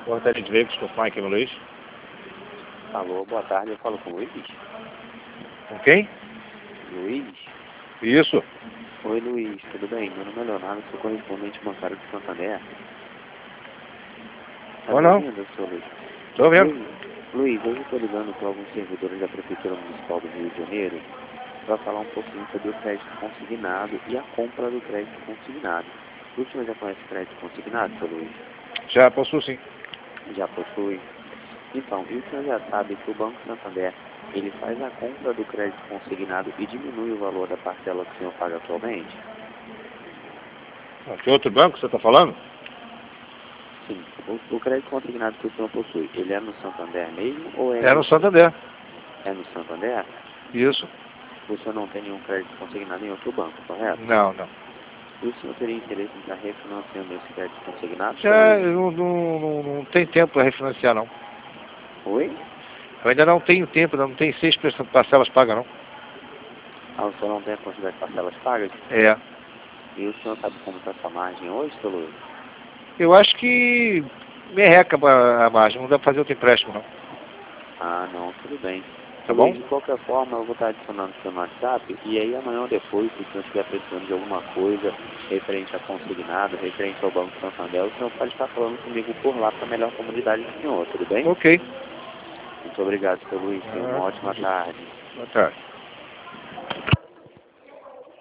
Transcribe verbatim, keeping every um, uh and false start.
Portaria de Veículos com o Mike no Luiz. Alô, boa tarde, eu falo com o Luiz. Com quem? Luiz? Isso. Oi, Luiz, tudo bem? Meu nome é Leonardo, sou correspondente bancário de Santander. Tá Ou me não? ouvindo, seu Luiz? Tô vendo. Luiz, Luiz, hoje eu estou ligando para alguns servidores da Prefeitura Municipal do Rio de Janeiro para falar um pouquinho sobre o crédito consignado e a compra do crédito consignado. O senhor já conhece crédito consignado, seu Luiz? Já possuo sim. Já possui? Então, e o senhor já sabe que o Banco Santander, ele faz a compra do crédito consignado e diminui o valor da parcela que o senhor paga atualmente? Que outro banco você está falando? Sim. O, o crédito consignado que o senhor possui, ele é no Santander mesmo ou é... É no Santander. É no Santander? Isso. O senhor não tem nenhum crédito consignado em outro banco, correto? Não, não. E o senhor teria interesse em estar refinanciando esse crédito consignado? Já não, não, não, não tem tempo para refinanciar, não. Oi? Eu ainda não tenho tempo, não tem seis parcelas pagas, não. Ah, o senhor não tem a quantidade de parcelas pagas? É. E o senhor sabe como está essa margem hoje, seu Luiz? Eu acho que merreca a margem, não dá para fazer outro empréstimo, não. Ah, não, tudo bem. Tá Luiz, bom? de qualquer forma, eu vou estar adicionando o seu no WhatsApp, e aí amanhã ou depois, se o senhor estiver precisando de alguma coisa referente a consignado, referente ao Banco Santander, o senhor pode estar falando comigo por lá para a melhor comunidade do senhor, tudo bem? Ok. Muito obrigado, seu Luiz. Tenha uma Ah, ótima tarde. boa tarde.